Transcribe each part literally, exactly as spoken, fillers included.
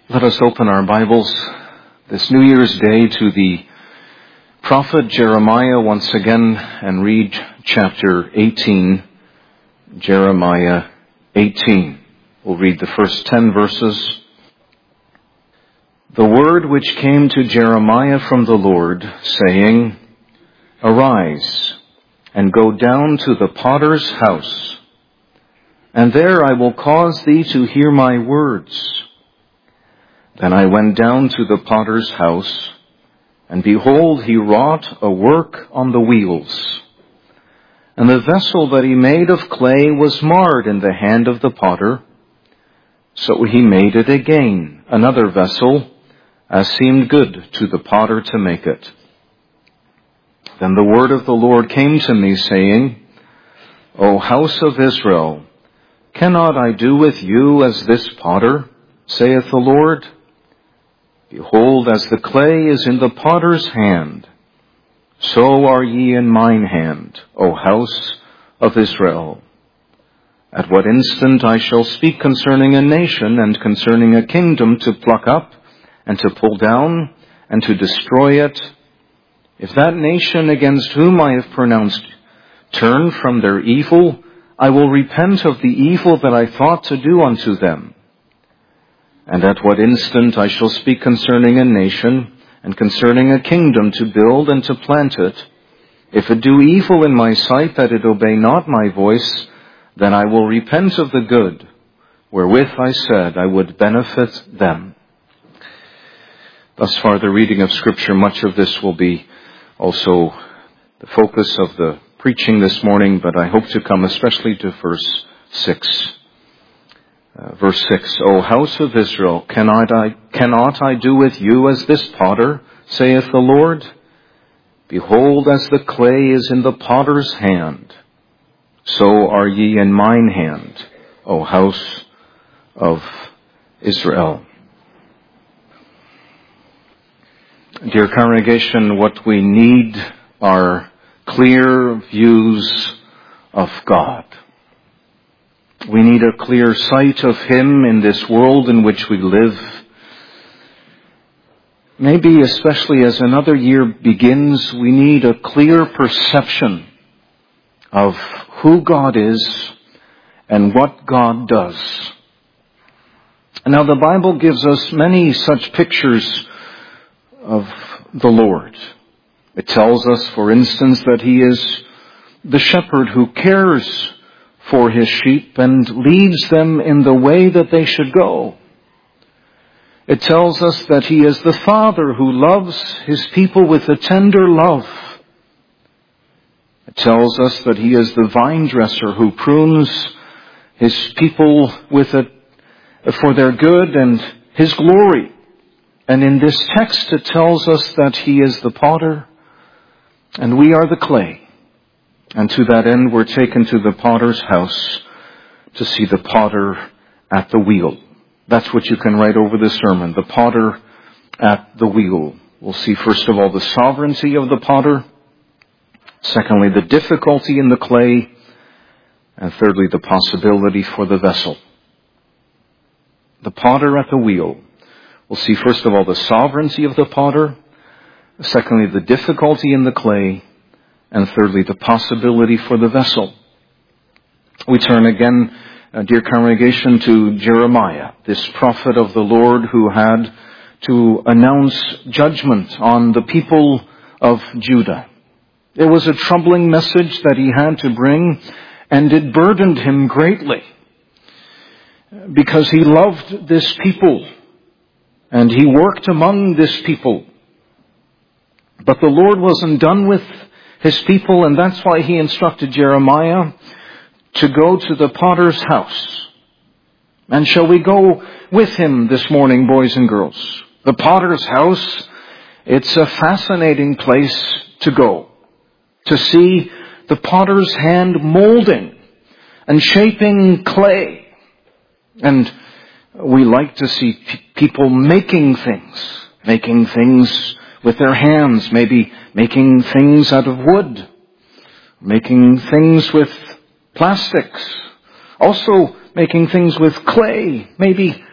Let us open our Bibles this New Year's Day to the prophet Jeremiah once again and read chapter eighteen, Jeremiah eighteen. We'll read the first ten verses. The word which came to Jeremiah from the Lord, saying, Arise, and go down to the potter's house, and there I will cause thee to hear my words. Then I went down to the potter's house, and behold, he wrought a work on the wheels. And the vessel that he made of clay was marred in the hand of the potter. So he made it again, another vessel, as seemed good to the potter to make it. Then the word of the Lord came to me, saying, O house of Israel, cannot I do with you as this potter, saith the Lord? Behold, as the clay is in the potter's hand, so are ye in mine hand, O house of Israel. At what instant I shall speak concerning a nation and concerning a kingdom to pluck up and to pull down and to destroy it, if that nation against whom I have pronounced turn from their evil, I will repent of the evil that I thought to do unto them. And at what instant I shall speak concerning a nation and concerning a kingdom to build and to plant it, if it do evil in my sight that it obey not my voice, then I will repent of the good, wherewith I said I would benefit them. Thus far the reading of Scripture, much of this will be also the focus of the preaching this morning, but I hope to come especially to verse six. Uh, verse six, O house of Israel, cannot I, cannot I do with you as this potter, saith the Lord? Behold, as the clay is in the potter's hand, so are ye in mine hand, O house of Israel. Dear congregation, what we need are clear views of God. We need a clear sight of Him in this world in which we live. Maybe especially as another year begins, we need a clear perception of who God is and what God does. Now the Bible gives us many such pictures of the Lord. It tells us, for instance, that He is the shepherd who cares for His sheep and leads them in the way that they should go. It tells us that He is the Father who loves His people with a tender love. It tells us that He is the vine dresser who prunes His people with it for their good and His glory. And in this text it tells us that He is the potter and we are the clay. And to that end, we're taken to the potter's house to see the potter at the wheel. That's what you can write over the sermon, the potter at the wheel. We'll see, first of all, the sovereignty of the potter. Secondly, the difficulty in the clay. And thirdly, the possibility for the vessel. The potter at the wheel. We'll see, first of all, the sovereignty of the potter. Secondly, the difficulty in the clay. And thirdly, the possibility for the vessel. We turn again, uh, dear congregation, to Jeremiah, this prophet of the Lord who had to announce judgment on the people of Judah. It was a troubling message that he had to bring, and it burdened him greatly because he loved this people and he worked among this people. But the Lord wasn't done with His people, and that's why He instructed Jeremiah to go to the potter's house. And shall we go with him this morning, boys and girls? The potter's house, it's a fascinating place to go, to see the potter's hand molding and shaping clay. And we like to see p- people making things, making things with their hands, maybe making things out of wood, making things with plastics, also making things with clay, maybe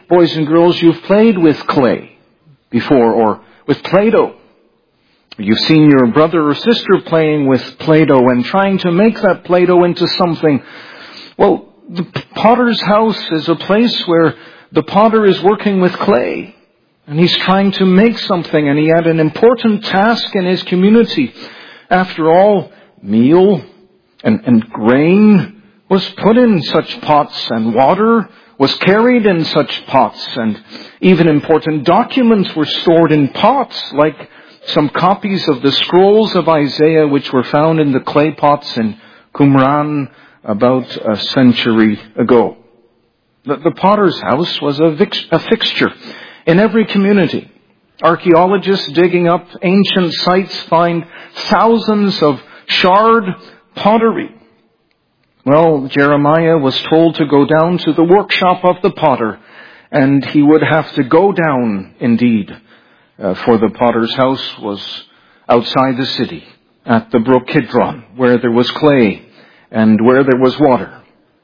boys and girls, you've played with clay before, or with Play-Doh. You've seen your brother or sister playing with Play-Doh and trying to make that Play-Doh into something. Well, the potter's house is a place where the potter is working with clay. And he's trying to make something, and he had an important task in his community. After all, meal and, and grain was put in such pots, and water was carried in such pots, and even important documents were stored in pots, like some copies of the scrolls of Isaiah, which were found in the clay pots in Qumran about a century ago. The, the potter's house was a, vix, a fixture in every community. Archaeologists digging up ancient sites find thousands of shard pottery. Well, Jeremiah was told to go down to the workshop of the potter, and he would have to go down indeed, uh, for the potter's house was outside the city at the brook Kidron, where there was clay and where there was water.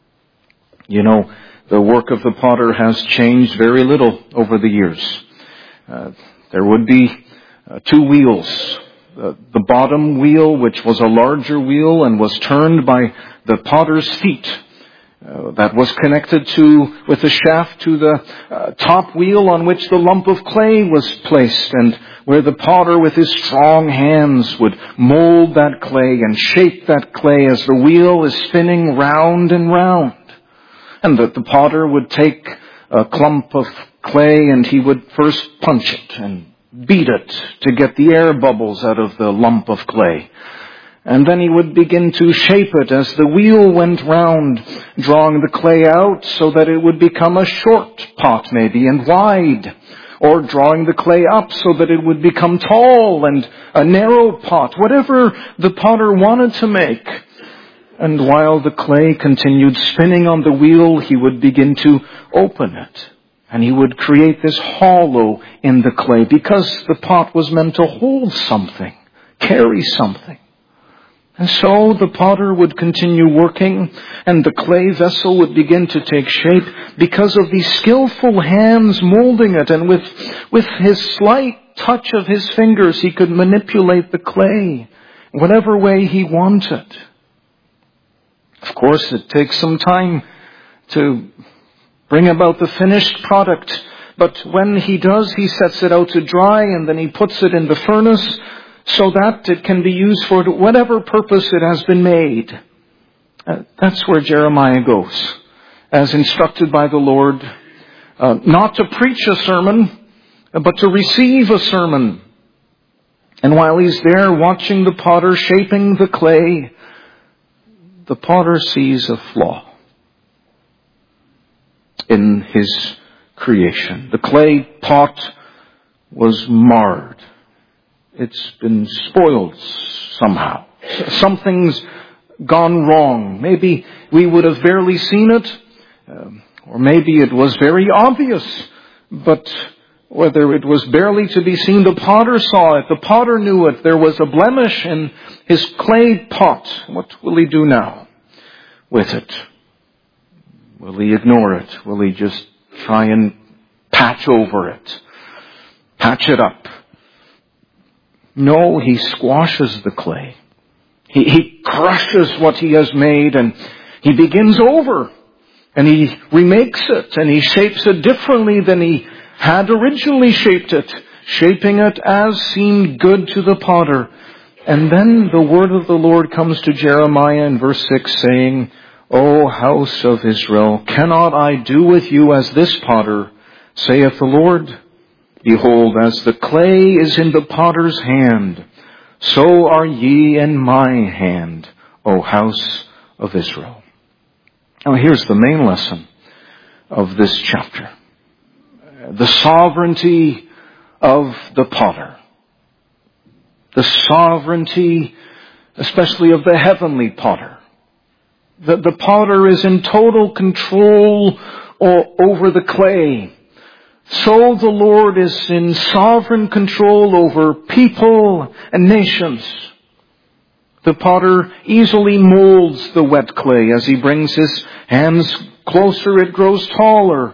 You know, the work of the potter has changed very little over the years. Uh, there would be uh, two wheels. Uh, the bottom wheel, which was a larger wheel and was turned by the potter's feet, uh, that was connected to, with a shaft to the uh, top wheel on which the lump of clay was placed, and where the potter with his strong hands would mold that clay and shape that clay as the wheel is spinning round and round. And that the potter would take a clump of clay and he would first punch it and beat it to get the air bubbles out of the lump of clay. And then he would begin to shape it as the wheel went round, drawing the clay out so that it would become a short pot maybe and wide, or drawing the clay up so that it would become tall and a narrow pot, whatever the potter wanted to make. And while the clay continued spinning on the wheel, he would begin to open it. And he would create this hollow in the clay because the pot was meant to hold something, carry something. And so the potter would continue working, and the clay vessel would begin to take shape because of these skillful hands molding it. And with, with his slight touch of his fingers, he could manipulate the clay whatever way he wanted. Of course, it takes some time to bring about the finished product. But when he does, he sets it out to dry, and then he puts it in the furnace so that it can be used for whatever purpose it has been made. Uh, that's where Jeremiah goes, as instructed by the Lord, uh, not to preach a sermon, but to receive a sermon. And while he's there watching the potter shaping the clay, the potter sees a flaw in his creation. The clay pot was marred. It's been spoiled somehow. Something's gone wrong. Maybe we would have barely seen it, um, or maybe it was very obvious. But whether it was barely to be seen, the potter saw it. The potter knew it. There was a blemish in his clay pot. What will he do now with it? Will he ignore it? Will he just try and patch over it? Patch it up? No, he squashes the clay. He, he crushes what he has made, and he begins over. And he remakes it, and he shapes it differently than he had originally shaped it, shaping it as seemed good to the potter. And then the word of the Lord comes to Jeremiah in verse six, saying, O house of Israel, cannot I do with you as this potter, saith the Lord? Behold, as the clay is in the potter's hand, so are ye in my hand, O house of Israel. Now here's the main lesson of this chapter. The sovereignty of the potter. The sovereignty, especially of the heavenly potter. The, the potter is in total control over the clay. So the Lord is in sovereign control over people and nations. The potter easily molds the wet clay. As he brings his hands closer, it grows taller.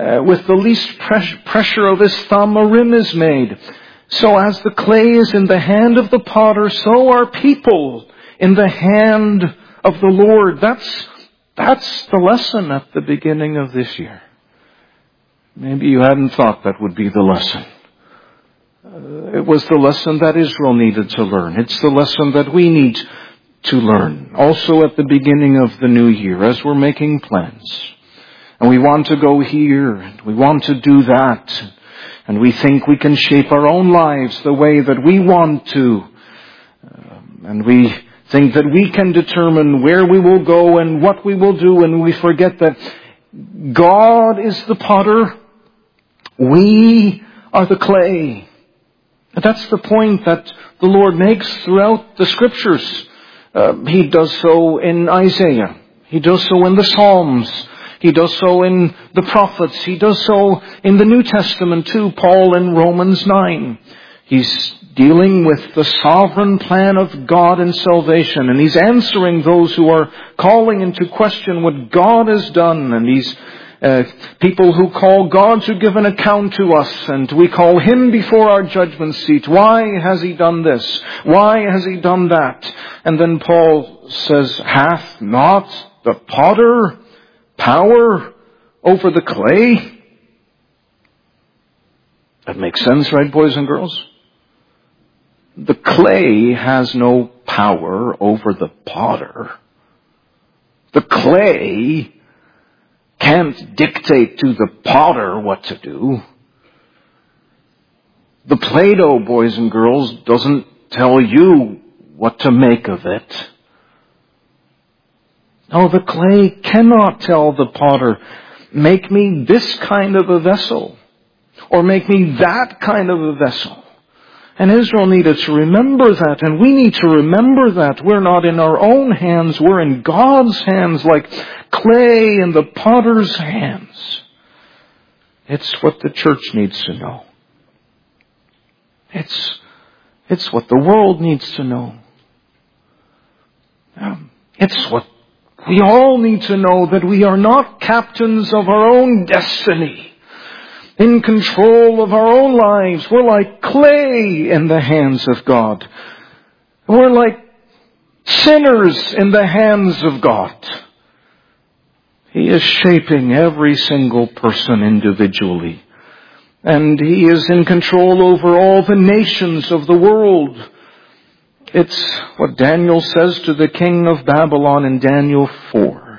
uh, with the least pres- pressure of his thumb, a rim is made. So as the clay is in the hand of the potter, so are people in the hand of the Lord. That's, that's the lesson at the beginning of this year. Maybe you hadn't thought that would be the lesson. Uh, it was the lesson that Israel needed to learn. It's the lesson that we need to learn. Also at the beginning of the new year, as we're making plans. And we want to go here, and we want to do that. And we think we can shape our own lives the way that we want to. Um, and we think that we can determine where we will go and what we will do. And we forget that God is the potter. We are the clay. And that's the point that the Lord makes throughout the Scriptures. Uh, he does so in Isaiah. He does so in the Psalms. He does so in the prophets. He does so in the New Testament too, Paul in Romans nine. He's dealing with the sovereign plan of God in salvation, and he's answering those who are calling into question what God has done. And he's uh, people who call God to give an account to us, and we call him before our judgment seat. Why has he done this? Why has he done that? And then Paul says, hath not the potter power over the clay? That makes sense, right, boys and girls? The clay has no power over the potter. The clay can't dictate to the potter what to do. The Play-Doh, boys and girls, doesn't tell you what to make of it. No, the clay cannot tell the potter, make me this kind of a vessel, or make me that kind of a vessel. And Israel needed to remember that, and we need to remember that. We're not in our own hands, we're in God's hands, like clay in the potter's hands. It's what the church needs to know. It's, it's what the world needs to know. Um, it's what we all need to know, that we are not captains of our own destiny, in control of our own lives. We're like clay in the hands of God. We're like sinners in the hands of God. He is shaping every single person individually. And he is in control over all the nations of the world. It's what Daniel says to the king of Babylon in Daniel four.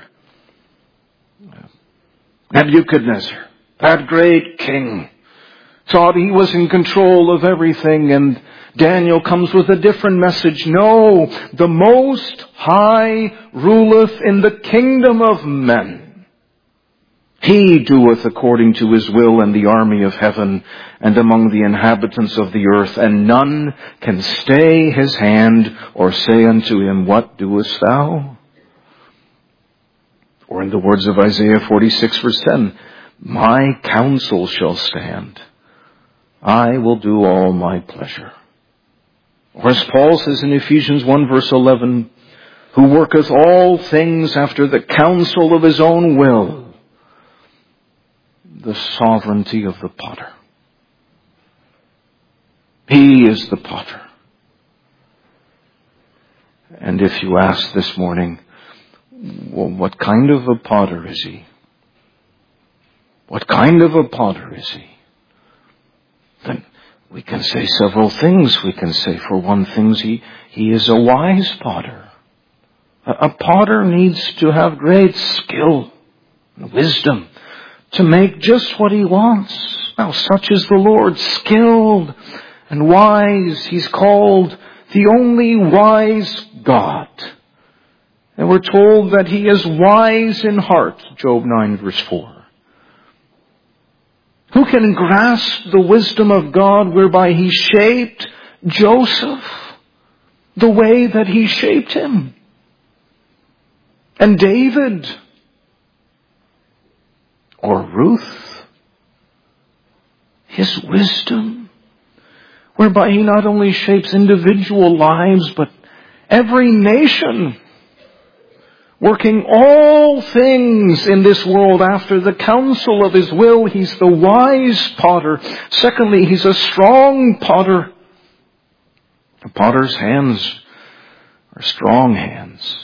Nebuchadnezzar, that great king, thought he was in control of everything, and Daniel comes with a different message. No, the Most High ruleth in the kingdom of men. He doeth according to his will in the army of heaven and among the inhabitants of the earth, and none can stay his hand or say unto him, what doest thou? Or in the words of Isaiah forty-six verse ten, my counsel shall stand. I will do all my pleasure. Or as Paul says in Ephesians one verse eleven, who worketh all things after the counsel of his own will. The sovereignty of the potter. He is the potter. And if you ask this morning, well, what kind of a potter is he? What kind of a potter is he? Then we can say several things. We can say, for one thing, he, he is a wise potter. A, a potter needs to have great skill and wisdom to make just what he wants. Now, such is the Lord, skilled and wise. He's called the only wise God. And we're told that he is wise in heart, Job nine verse four. Who can grasp the wisdom of God whereby he shaped Joseph the way that he shaped him? And David, or Ruth, his wisdom, whereby he not only shapes individual lives, but every nation, working all things in this world after the counsel of His will. He's the wise potter. Secondly, He's a strong potter. The potter's hands are strong hands.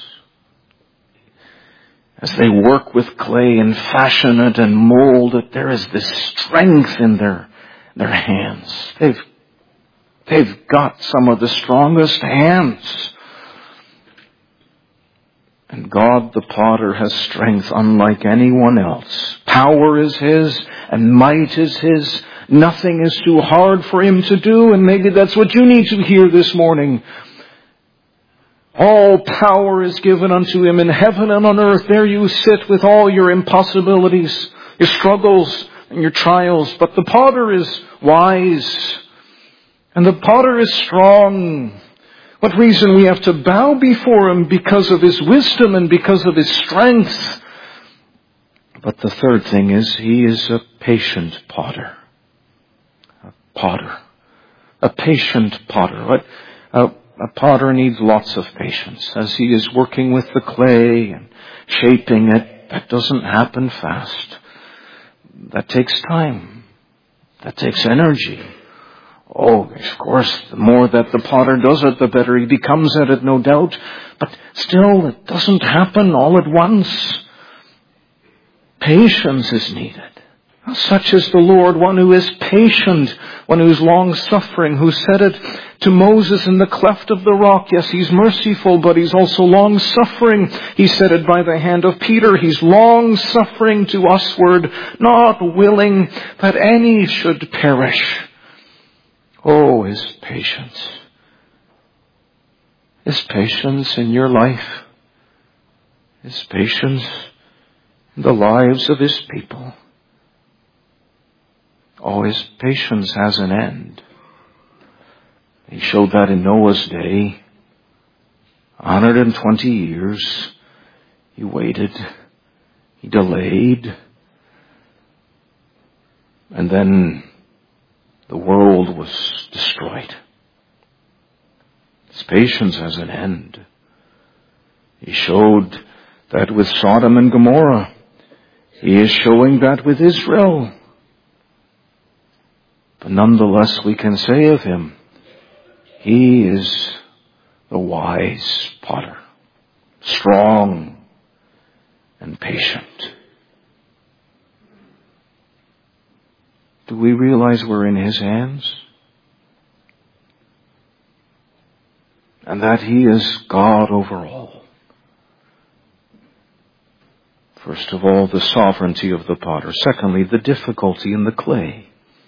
As they work with clay and fashion it and mold it, there is this strength in their, their hands. They've, they've got some of the strongest hands. And God the potter has strength unlike anyone else. Power is His and might is His. Nothing is too hard for Him to do, and maybe that's what you need to hear this morning. All power is given unto Him in heaven and on earth. There you sit with all your impossibilities, your struggles and your trials. But the potter is wise, and the potter is strong. What reason we have to bow before Him? Because of His wisdom and because of His strength. But the third thing is, He is a patient potter. A potter. A patient potter. What, a, a potter needs lots of patience as he is working with the clay and shaping it. That doesn't happen fast. That takes time. That takes energy. Oh, of course, the more that the potter does it, the better he becomes at it, no doubt. But still, it doesn't happen all at once. Patience is needed. Such is the Lord, one who is patient, one who is long-suffering, who said it to Moses in the cleft of the rock. Yes, He's merciful, but He's also long-suffering. He said it by the hand of Peter. He's long-suffering to usward, not willing that any should perish. Oh, His patience. His patience in your life. His patience in the lives of His people. Oh, His patience has an end. He showed that in Noah's day. one hundred twenty years. He waited. He delayed. And then the world was destroyed. His patience has an end. He showed that with Sodom and Gomorrah. He is showing that with Israel. But nonetheless, we can say of Him, He is the wise potter, strong and patient. Do we realize we're in His hands? And that He is God over all. First of all, the sovereignty of the potter. Secondly, the difficulty in the clay.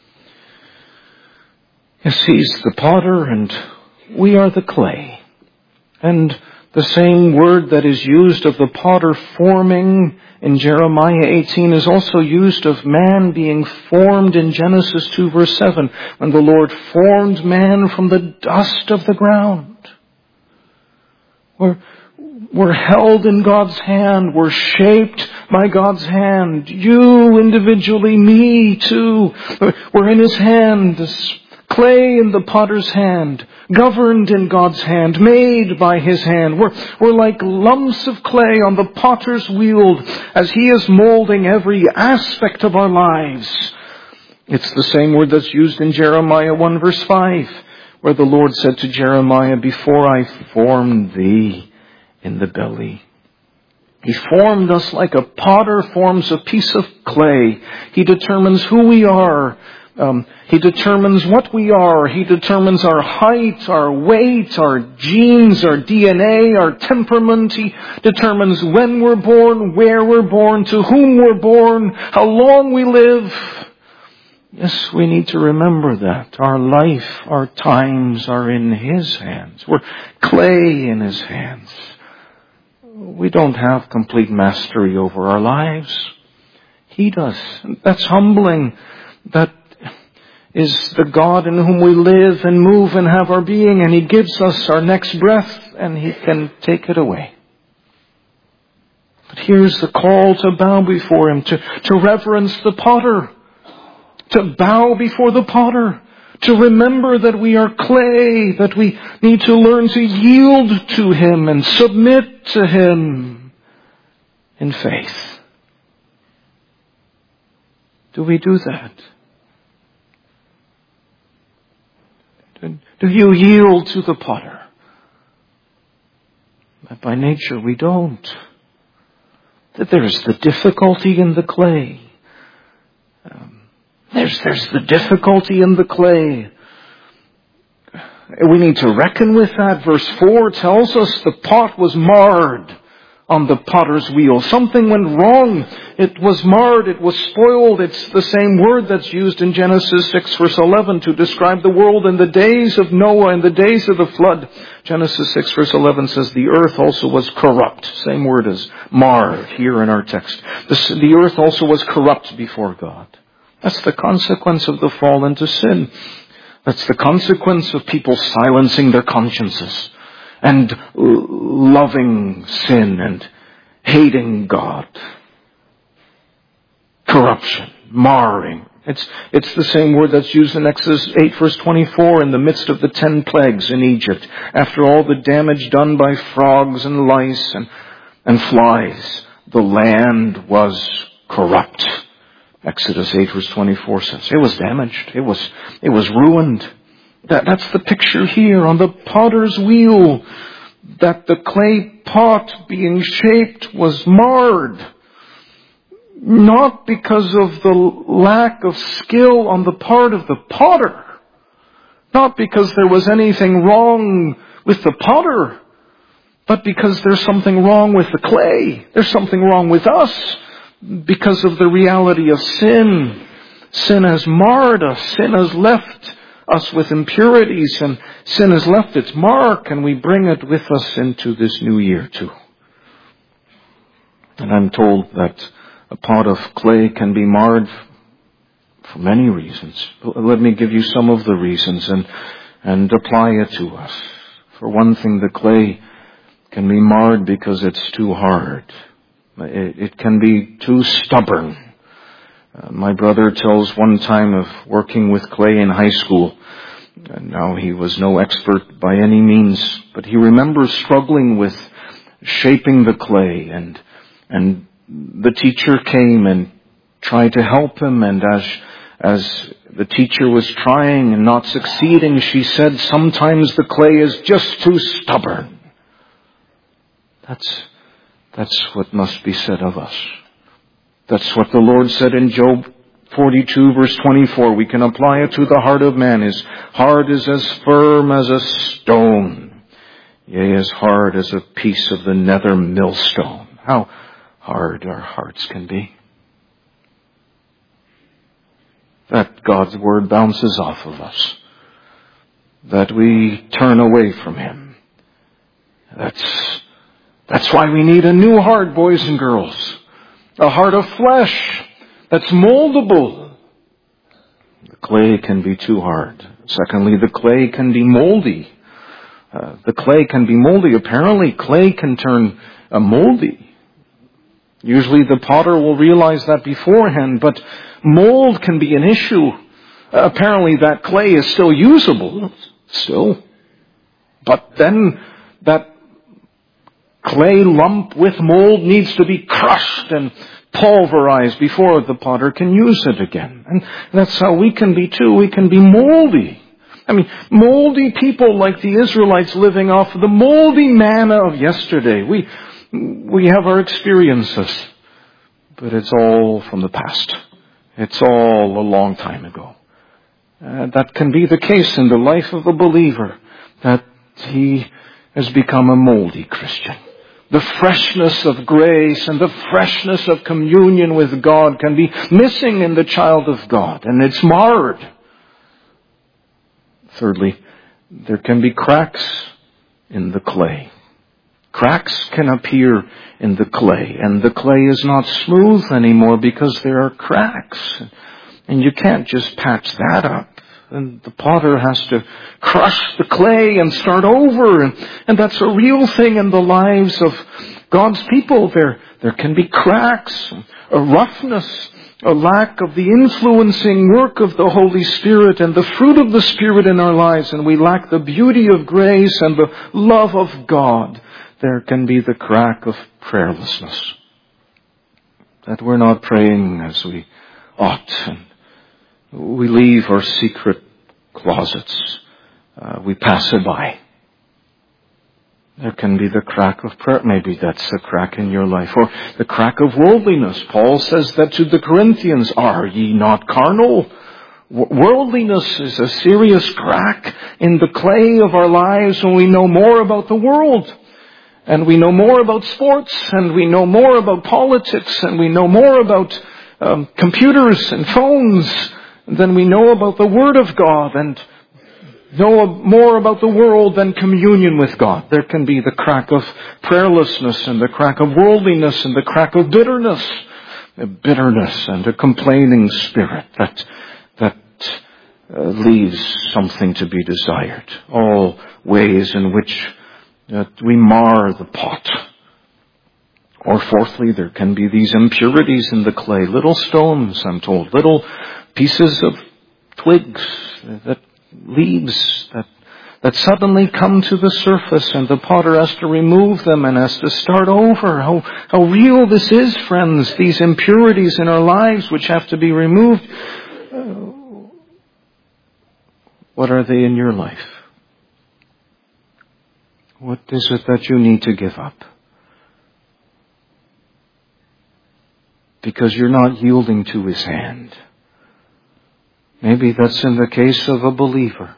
Yes, He's the potter and we are the clay. And the same word that is used of the potter forming in Jeremiah eighteen is also used of man being formed in Genesis two verse seven, when the Lord formed man from the dust of the ground. We're, we're held in God's hand. We're shaped by God's hand. You individually, me too. We're in His hand. This clay in the potter's hand, governed in God's hand, made by His hand. We're, we're like lumps of clay on the potter's wheel as He is molding every aspect of our lives. It's the same word that's used in Jeremiah one verse five, where the Lord said to Jeremiah, before I formed thee in the belly. He formed us like a potter forms a piece of clay. He determines who we are. Um, he determines what we are. He determines our height, our weight, our genes, our D N A, our temperament. He determines when we're born, where we're born, to whom we're born, how long we live. Yes, we need to remember that. Our life, our times are in His hands. We're clay in His hands. We don't have complete mastery over our lives. He does. That's humbling. That is the God in whom we live and move and have our being, and He gives us our next breath and He can take it away. But here's the call to bow before Him, to, to reverence the potter, to bow before the potter, to remember that we are clay, that we need to learn to yield to Him and submit to Him. in faith? Do we do that? Do you yield to the potter? But by nature we don't. That there's the difficulty in the clay. Um, there's, there's the difficulty in the clay. We need to reckon with that. Verse four tells us the pot was marred on the potter's wheel. Something went wrong. It was marred. It was spoiled. It's the same word that's used in Genesis six verse eleven to describe the world in the days of Noah, in the days of the flood. Genesis six verse eleven says the earth also was corrupt. Same word as marred here in our text. The, the earth also was corrupt before God. That's the consequence of the fall into sin. That's the consequence of people silencing their consciences and loving sin and hating God. Corruption, marring. It's, it's the same word that's used in Exodus eight verse twenty-four in the midst of the ten plagues in Egypt. After all the damage done by frogs and lice and, and flies, the land was corrupt. Exodus eight verse twenty-four says it was damaged. It was, it was ruined. That, that's the picture here on the potter's wheel. That the clay pot being shaped was marred. Not because of the lack of skill on the part of the potter. Not because there was anything wrong with the potter. But because there's something wrong with the clay. There's something wrong with us. Because of the reality of sin. Sin has marred us. Sin has left us with impurities, and sin has left its mark, and we bring it with us into this new year too. And I'm told that a pot of clay can be marred for many reasons. Let me give you some of the reasons and, and apply it to us. For one thing, the clay can be marred because it's too hard. It, it can be too stubborn. Uh, my brother tells one time of working with clay in high school. And now he was no expert by any means, but he remembers struggling with shaping the clay, and and the teacher came and tried to help him, and as as the teacher was trying and not succeeding, she said, sometimes the clay is just too stubborn. That's that's what must be said of us. That's what the Lord said in Job forty-two verse twenty-four. We can apply it to the heart of man. His heart is as firm as a stone, yea, as hard as a piece of the nether millstone. How hard our hearts can be. That God's word bounces off of us. That we turn away from Him. That's, that's why we need a new heart, boys and girls. A heart of flesh that's moldable. The clay can be too hard. Secondly, the clay can be moldy. Uh, the clay can be moldy. Apparently, clay can turn uh, moldy. Usually the potter will realize that beforehand, but mold can be an issue. Uh, apparently that clay is still usable. Still. But then that clay lump with mold needs to be crushed and pulverized before the potter can use it again. And that's how we can be too. We can be moldy. I mean, moldy people like the Israelites living off the moldy manna of yesterday. We, we have our experiences, but it's all from the past. It's all a long time ago. Uh, that can be the case in the life of a believer, that he has become a moldy Christian. The freshness of grace and the freshness of communion with God can be missing in the child of God, and it's marred. Thirdly, there can be cracks in the clay. Cracks can appear in the clay, and the clay is not smooth anymore because there are cracks. And you can't just patch that up. And the potter has to crush the clay and start over. And, and that's a real thing in the lives of God's people. There, there can be cracks, a roughness, a lack of the influencing work of the Holy Spirit and the fruit of the Spirit in our lives. And we lack the beauty of grace and the love of God. There can be the crack of prayerlessness. that we're not praying as we ought, and we leave our secret closets. Uh, we pass it by. There can be the crack of prayer. Maybe that's the crack in your life. Or the crack of worldliness. Paul says that to the Corinthians, are ye not carnal? Worldliness is a serious crack in the clay of our lives when we know more about the world. And we know more about sports, and we know more about politics, and we know more about um, computers and phones than we know about the Word of God, and know more about the world than communion with God. There can be the crack of prayerlessness, and the crack of worldliness, and the crack of bitterness, a bitterness and a complaining spirit that that uh, leaves something to be desired. All ways in which that we mar the pot. Or fourthly, there can be these impurities in the clay, little stones, I'm told, little pieces of twigs, that leaves that that suddenly come to the surface, and the potter has to remove them and has to start over. How how real this is, friends, these impurities in our lives which have to be removed. Uh, what are they in your life? What is it that you need to give up? Because you're not yielding to His hand. Maybe that's in the case of a believer.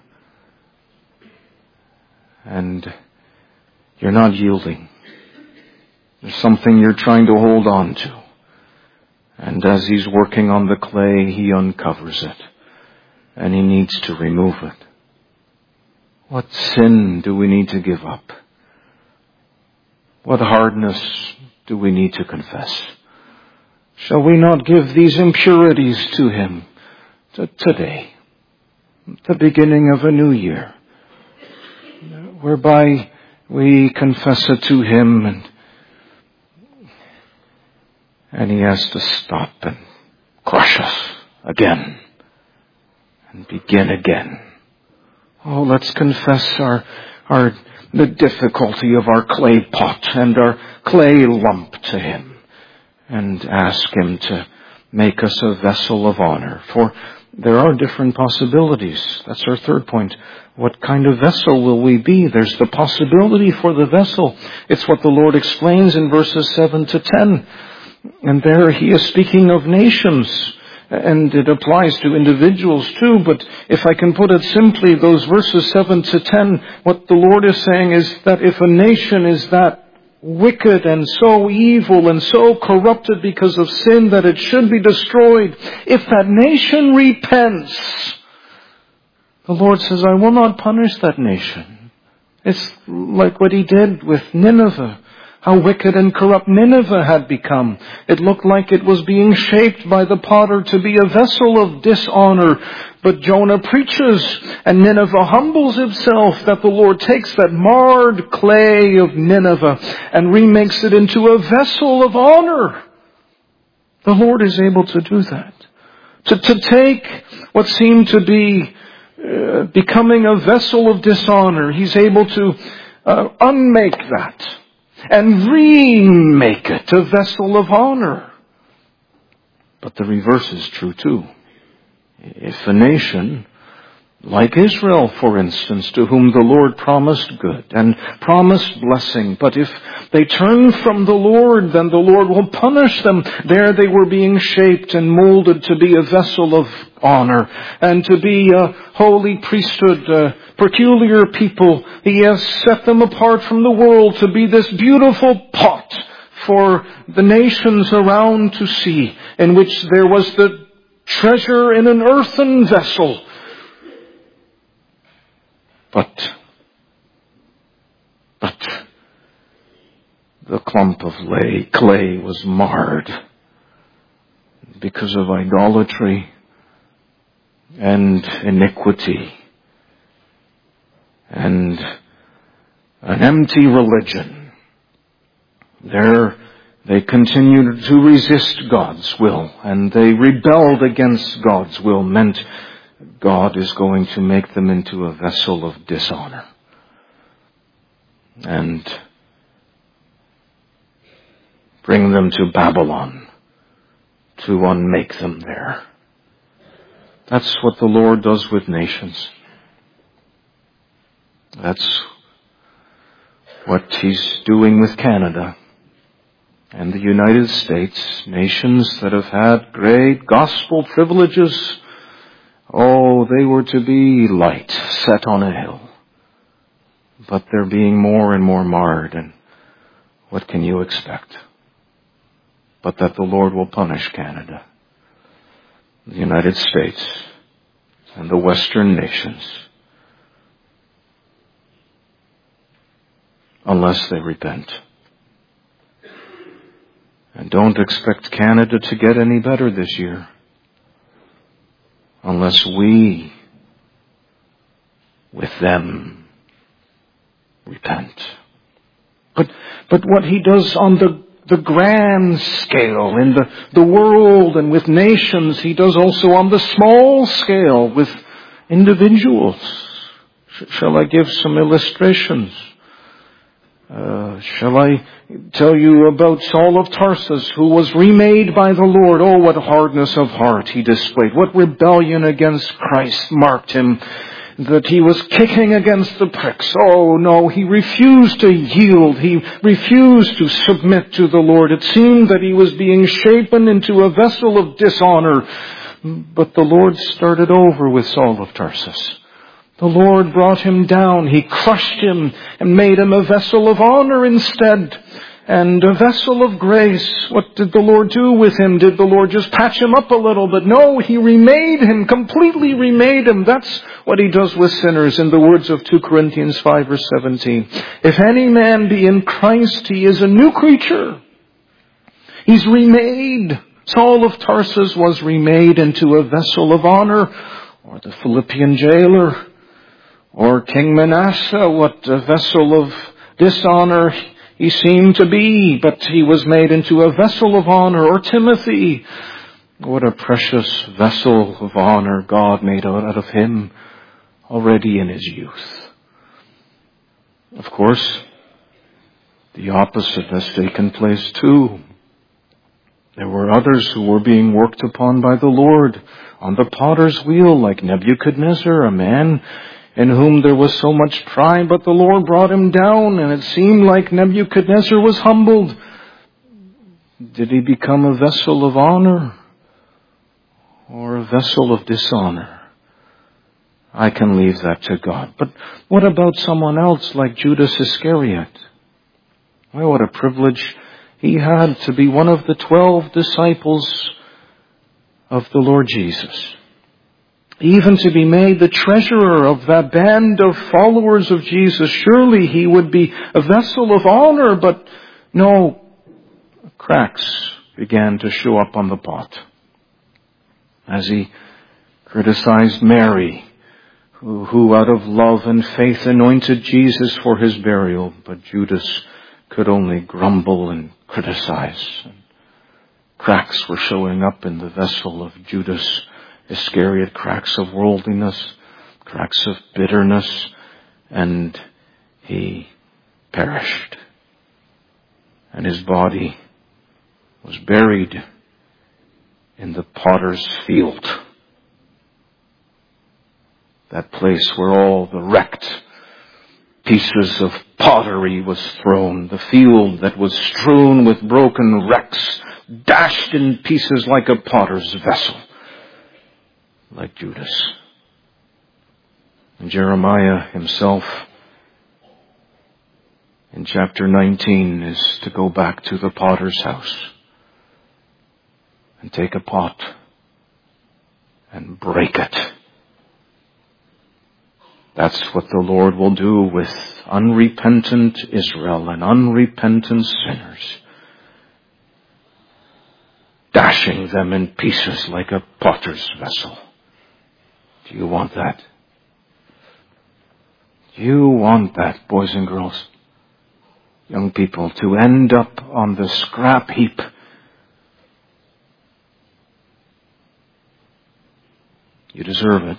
And you're not yielding. There's something you're trying to hold on to. And as He's working on the clay, He uncovers it. And He needs to remove it. What sin do we need to give up? What hardness do we need to confess? Shall we not give these impurities to Him t- today, the beginning of a new year, whereby we confess it to Him, and and He has to stop and crush us again and begin again. Oh, let's confess our, our, the difficulty of our clay pot and our clay lump to Him, and ask Him to make us a vessel of honor. For there are different possibilities. That's our third point. What kind of vessel will we be? There's the possibility for the vessel. It's what the Lord explains in verses seven to ten. And there He is speaking of nations. And it applies to individuals too, but if I can put it simply, those verses seven to ten, what the Lord is saying is that if a nation is that wicked and so evil and so corrupted because of sin that it should be destroyed, if that nation repents, the Lord says, I will not punish that nation. It's like what He did with Nineveh. How wicked and corrupt Nineveh had become. It looked like it was being shaped by the potter to be a vessel of dishonor. But Jonah preaches, and Nineveh humbles itself, that the Lord takes that marred clay of Nineveh and remakes it into a vessel of honor. The Lord is able to do that. To, to take what seemed to be uh, becoming a vessel of dishonor, He's able to uh, unmake that and remake it a vessel of honor. But the reverse is true too. If a nation, like Israel, for instance, to whom the Lord promised good and promised blessing, but if they turn from the Lord, then the Lord will punish them. There they were being shaped and molded to be a vessel of honor and to be a holy priesthood, a peculiar people. He has set them apart from the world to be this beautiful pot for the nations around to see, in which there was the treasure in an earthen vessel. But, but, the clump of lay, clay was marred because of idolatry and iniquity and an empty religion. There they continued to resist God's will, and they rebelled against God's will, meant God is going to make them into a vessel of dishonor. And bring them to Babylon to unmake them there. That's what the Lord does with nations. That's what He's doing with Canada and the United States, nations that have had great gospel privileges. Oh, they were to be light set on a hill. But they're being more and more marred, and what can you expect? But that the Lord will punish Canada, the United States, and the Western nations, unless they repent. And don't expect Canada to get any better this year, unless we, with them, repent. But, but what He does on the, the grand scale, in the, the world and with nations, He does also on the small scale with individuals. Shall I give some illustrations? Uh, shall I tell you about Saul of Tarsus, who was remade by the Lord? Oh, what hardness of heart he displayed. What rebellion against Christ marked him, that he was kicking against the pricks. Oh no, he refused to yield. He refused to submit to the Lord. It seemed that he was being shapen into a vessel of dishonor. But the Lord started over with Saul of Tarsus. The Lord brought him down. He crushed him and made him a vessel of honor instead, and a vessel of grace. What did the Lord do with him? Did the Lord just patch him up a little bit? No, He remade him, completely remade him. That's what He does with sinners, in the words of Second Corinthians five verse seventeen. If any man be in Christ, he is a new creature. He's remade. Saul of Tarsus was remade into a vessel of honor, or the Philippian jailer, or King Manasseh, what a vessel of dishonor he seemed to be, but he was made into a vessel of honor. Or Timothy, what a precious vessel of honor God made out of him already in his youth. Of course, the opposite has taken place too. There were others who were being worked upon by the Lord on the potter's wheel, like Nebuchadnezzar, a man in whom there was so much pride, but the Lord brought him down, and it seemed like Nebuchadnezzar was humbled. Did he become a vessel of honor or a vessel of dishonor? I can leave that to God. But what about someone else like Judas Iscariot? Well, what a privilege he had to be one of the twelve disciples of the Lord Jesus. Even to be made the treasurer of that band of followers of Jesus. Surely he would be a vessel of honor, but no, cracks began to show up on the pot. As he criticized Mary, who, who out of love and faith anointed Jesus for his burial, but Judas could only grumble and criticize. Cracks were showing up in the vessel of Judas Iscariot, cracks of worldliness, cracks of bitterness, and he perished. And his body was buried in the potter's field. That place where all the wrecked pieces of pottery was thrown. The field that was strewn with broken wrecks, dashed in pieces like a potter's vessel. Like Judas. And Jeremiah himself, in chapter nineteen, is to go back to the potter's house and take a pot and break it. That's what the Lord will do with unrepentant Israel and unrepentant sinners, dashing them in pieces like a potter's vessel. Do you want that? You want that, boys and girls, young people, to end up on the scrap heap. You deserve it.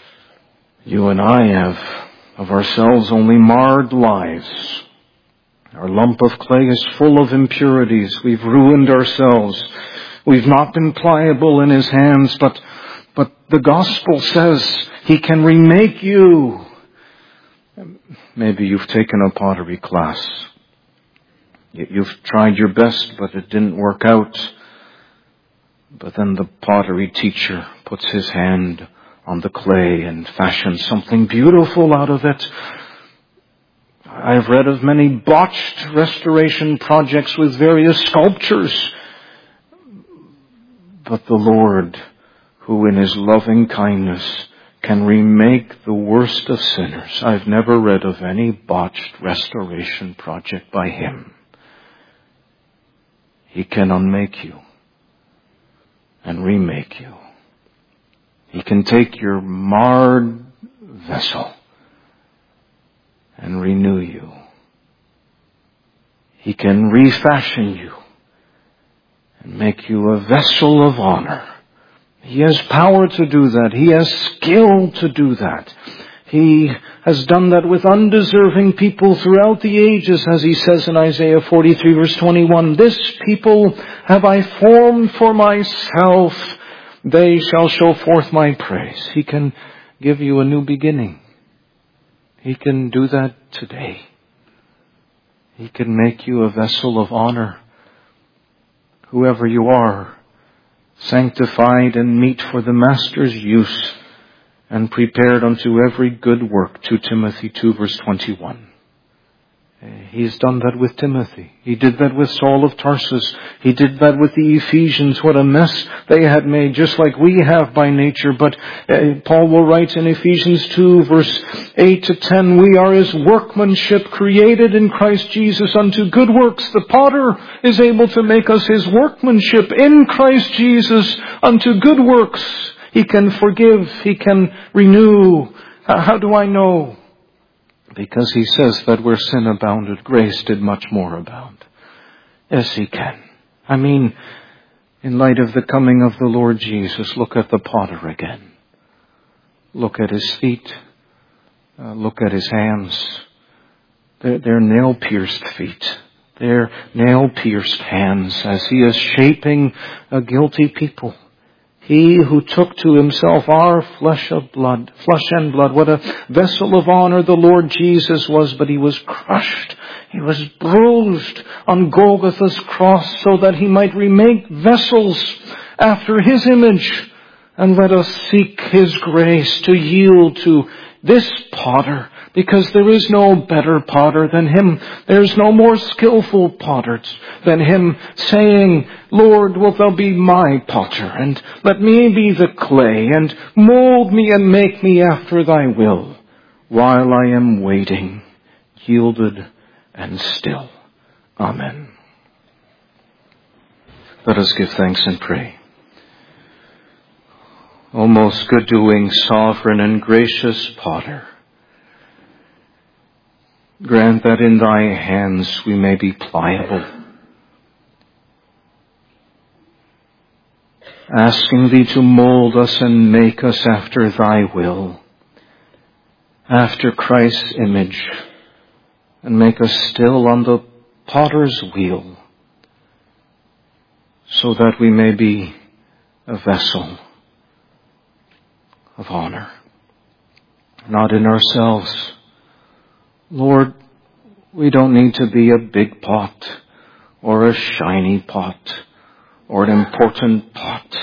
You and I have of ourselves only marred lives. Our lump of clay is full of impurities. We've ruined ourselves. We've not been pliable in His hands, but, but the gospel says He can remake you. Maybe you've taken a pottery class. You've tried your best, but it didn't work out. But then the pottery teacher puts his hand on the clay and fashions something beautiful out of it. I've read of many botched restoration projects with various sculptures. But the Lord, who in His loving kindness can remake the worst of sinners, I've never read of any botched restoration project by Him. He can unmake you and remake you. He can take your marred vessel and renew you. He can refashion you and make you a vessel of honor. He has power to do that. He has skill to do that. He has done that with undeserving people throughout the ages, as He says in Isaiah forty-three verse twenty-one, "This people have I formed for myself. They shall show forth my praise." He can give you a new beginning. He can do that today. He can make you a vessel of honor. Whoever you are, sanctified and meet for the Master's use, and prepared unto every good work, Second Timothy two verse twenty-one. He's done that with Timothy. He did that with Saul of Tarsus. He did that with the Ephesians. What a mess they had made, just like we have by nature. But uh, Paul will write in Ephesians two verse eight to ten, "We are His workmanship, created in Christ Jesus unto good works." The potter is able to make us His workmanship in Christ Jesus unto good works. He can forgive. He can renew. How do I know? Because He says that where sin abounded, grace did much more abound. Yes, He can. I mean, in light of the coming of the Lord Jesus, look at the potter again. Look at His feet. Uh, look at His hands. They're, they're nail-pierced feet. They're nail-pierced hands as He is shaping a guilty people. He who took to Himself our flesh of blood, flesh and blood. What a vessel of honor the Lord Jesus was, but He was crushed. He was bruised on Golgotha's cross so that He might remake vessels after His image. And let us seek His grace to yield to this potter, because there is no better potter than Him. There's no more skillful potter than Him, saying, "Lord, wilt Thou be my potter, and let me be the clay, and mold me and make me after Thy will, while I am waiting, yielded and still." Amen. Let us give thanks and pray. O most good-doing, sovereign and gracious potter, grant that in Thy hands we may be pliable, asking Thee to mold us and make us after Thy will, after Christ's image, and make us still on the potter's wheel, so that we may be a vessel of honor, not in ourselves. Lord, we don't need to be a big pot or a shiny pot or an important pot.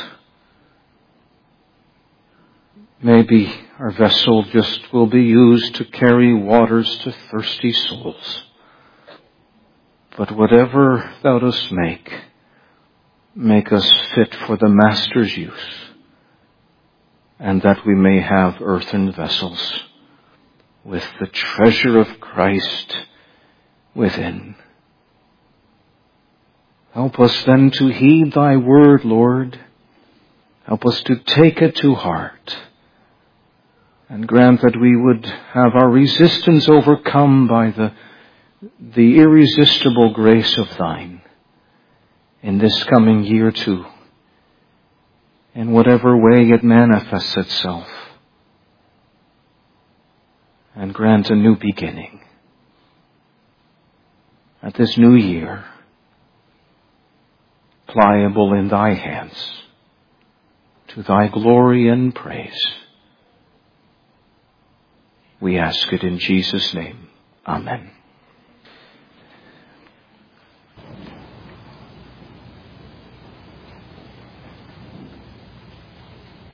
Maybe our vessel just will be used to carry waters to thirsty souls. But whatever Thou dost make, make us fit for the Master's use, and that we may have earthen vessels with the treasure of Christ within. Help us then to heed Thy word, Lord. Help us to take it to heart, and grant that we would have our resistance overcome by the, the irresistible grace of Thine in this coming year too, in whatever way it manifests itself, and grant a new beginning. at this new year, pliable in thy hands, to thy glory and praise. We ask it in Jesus' name. Amen.